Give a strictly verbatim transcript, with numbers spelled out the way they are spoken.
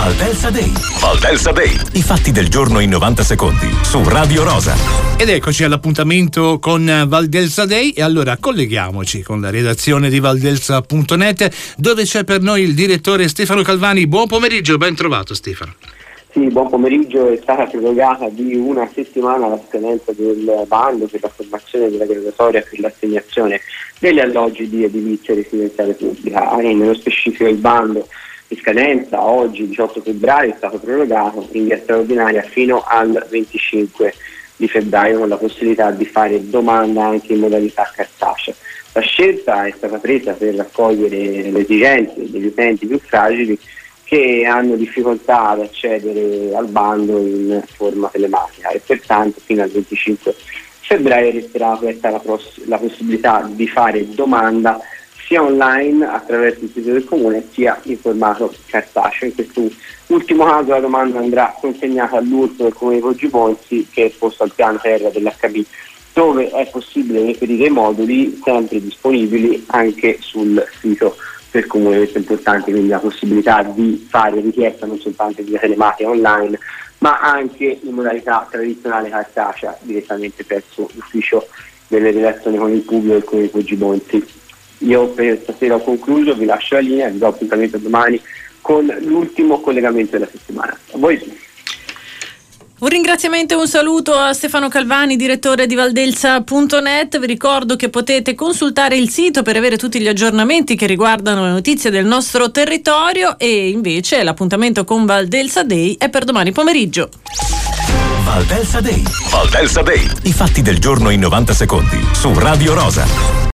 Valdelsa Day. Valdelsa Day. I fatti del giorno in novanta secondi su Radio Rosa. Ed eccoci all'appuntamento con Valdelsa Day e allora colleghiamoci con la redazione di valdelsa punto net dove c'è per noi il direttore Stefano Calvani. Buon pomeriggio, ben trovato Stefano. Sì, buon pomeriggio. È stata prorogata di una settimana la scadenza del bando per la formazione della graduatoria per l'assegnazione degli alloggi di edilizia residenziale pubblica. E nello specifico il bando di scadenza oggi diciotto febbraio è stato prorogato in via straordinaria fino al venticinque di febbraio con la possibilità di fare domanda anche in modalità cartacea. La scelta è stata presa per raccogliere le esigenze degli utenti più fragili che hanno difficoltà ad accedere al bando in forma telematica e pertanto fino al venticinque febbraio resterà aperta la, pros- la possibilità di fare domanda sia online attraverso il sito del comune sia in formato cartaceo. In questo ultimo caso la domanda andrà consegnata all'U R S S del comune di Poggibonsi, che è posto al piano terra dell'H B, dove è possibile reperire i moduli sempre disponibili anche sul sito del comune. Questo è importante, quindi la possibilità di fare richiesta non soltanto via telematica online ma anche in modalità tradizionale cartacea direttamente presso l'ufficio delle relazioni con il pubblico del comune di Poggibonsi. Io per stasera ho concluso, vi lascio la linea, vi do appuntamento domani con l'ultimo collegamento della settimana. A voi. Un ringraziamento e un saluto a Stefano Calvani, direttore di valdelsa punto net. Vi ricordo che potete consultare il sito per avere tutti gli aggiornamenti che riguardano le notizie del nostro territorio e invece l'appuntamento con Valdelsa Day è per domani pomeriggio. Valdelsa Day. Valdelsa Day. I fatti del giorno in novanta secondi su Radio Rosa.